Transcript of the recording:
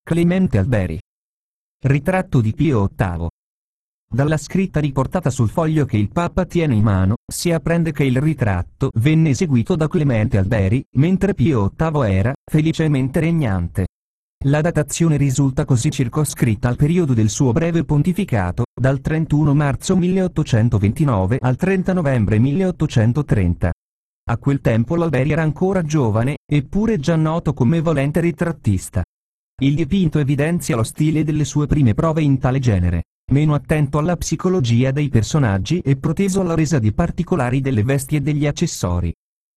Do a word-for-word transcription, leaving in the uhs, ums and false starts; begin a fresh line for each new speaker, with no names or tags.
Clemente Alberi. Ritratto di Pio ottavo. Dalla scritta riportata sul foglio che il Papa tiene in mano, si apprende che il ritratto venne eseguito da Clemente Alberi, mentre Pio ottavo era, felicemente regnante. La datazione risulta così circoscritta al periodo del suo breve pontificato, dal trentuno marzo milleottocentoventinove al trenta novembre milleottocentotrenta. A quel tempo l'Alberi era ancora giovane, eppure già noto come volente ritrattista. Il dipinto evidenzia lo stile delle sue prime prove in tale genere, meno attento alla psicologia dei personaggi e proteso alla resa di particolari delle vesti e degli accessori.